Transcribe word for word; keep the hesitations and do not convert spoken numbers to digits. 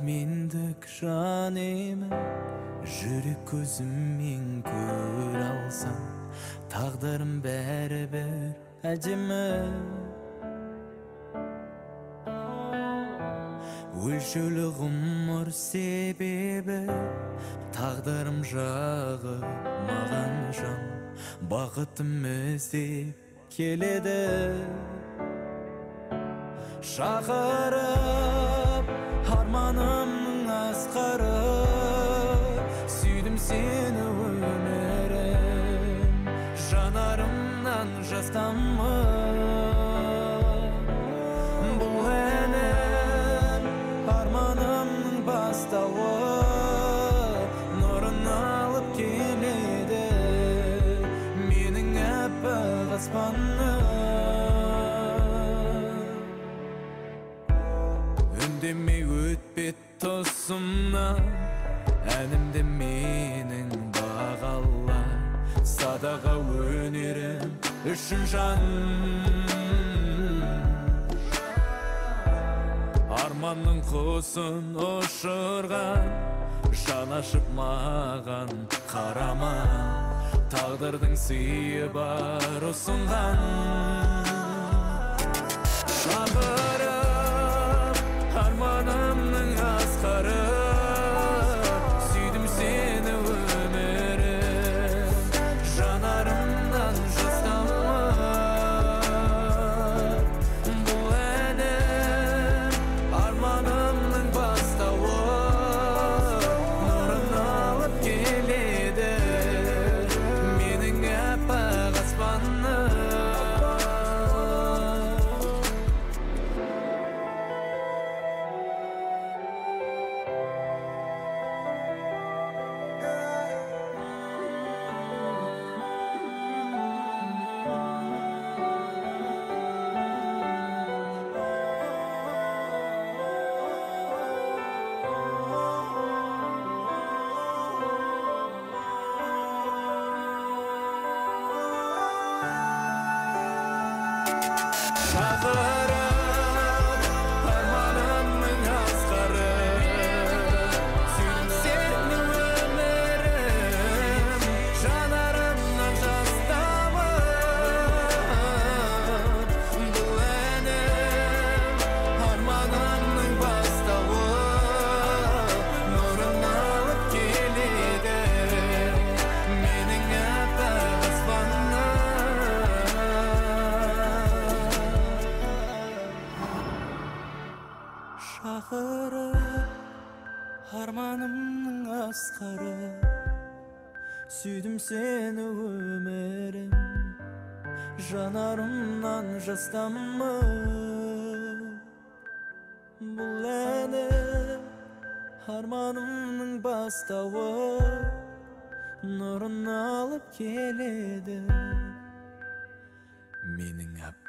мендік жан емін, жүрек көзіммен көр алсам, тағдырым бәрібір әдемі. Өлшеулі ғұмыр себебі, тағдырым жағы маған жан, бақытым іздеп келеді. Шақырып арманымның асқары, сүйдім сені өмірім, жанарымнан жас тамып. Бұл әнім арманымның бастауы, нұрын алып келеді менің аппақ аспаннан. Үндемей өтпет тұсымнан, әнімді менің бағала, садаға өнерім үшін жан. Арманның құсын ұшырған, жан ашып маған қарама, тағдырдың сыйы бар ұсынған. Шақырып арманымның асқары, сүйдім сені өмірім, жанарымнан жас тамып. Бұл әнім арманымның бастауы, нұрын алып келеді менің аппақ аспаннан. Шақырып арманымның асқары, сүйдім сені өмірім, жанарымнан жас тамып. Бұл әнім арманымның бастауы, нұрын алып келеді менің аппақ аспаннан. Шақырып арманымның асқары, сүйдім сені өмірім, жанарымнан жас тамып. Бұл әнім арманымның бастауы, нұрын алып келеді менің аппақ